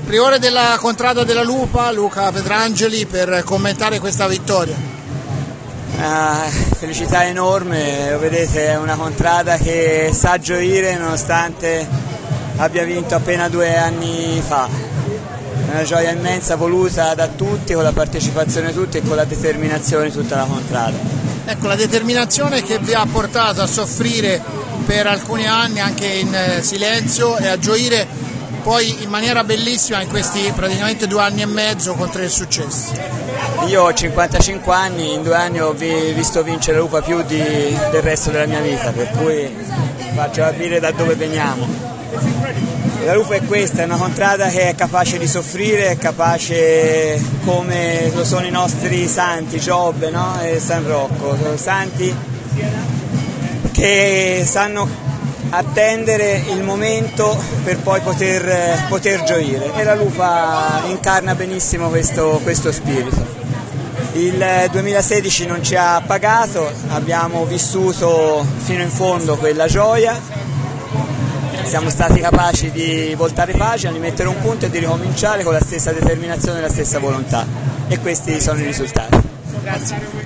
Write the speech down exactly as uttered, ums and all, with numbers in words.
priore della Contrada della Lupa, Luca Petrangeli, per commentare questa vittoria. Una felicità enorme, lo vedete, è una contrada che sa gioire nonostante abbia vinto appena due anni fa. È una gioia immensa voluta da tutti, con la partecipazione di tutti e con la determinazione di tutta la contrada. Ecco, la determinazione che vi ha portato a soffrire per alcuni anni anche in silenzio e a gioire poi in maniera bellissima in questi praticamente due anni e mezzo con tre successi. Io ho cinquantacinque anni, in due anni ho vi, visto vincere Lupa più di, del resto della mia vita, per cui faccio capire da dove veniamo. La Lupa è questa, è una contrada che è capace di soffrire, è capace come lo sono i nostri santi, Giobbe, no? E San Rocco, sono santi che sanno attendere il momento per poi poter, poter gioire, e la Lupa incarna benissimo questo, questo spirito. Il duemilasedici non ci ha pagato, abbiamo vissuto fino in fondo quella gioia, siamo stati capaci di voltare pagina, di mettere un punto e di ricominciare con la stessa determinazione e la stessa volontà, e questi sono i risultati. Grazie.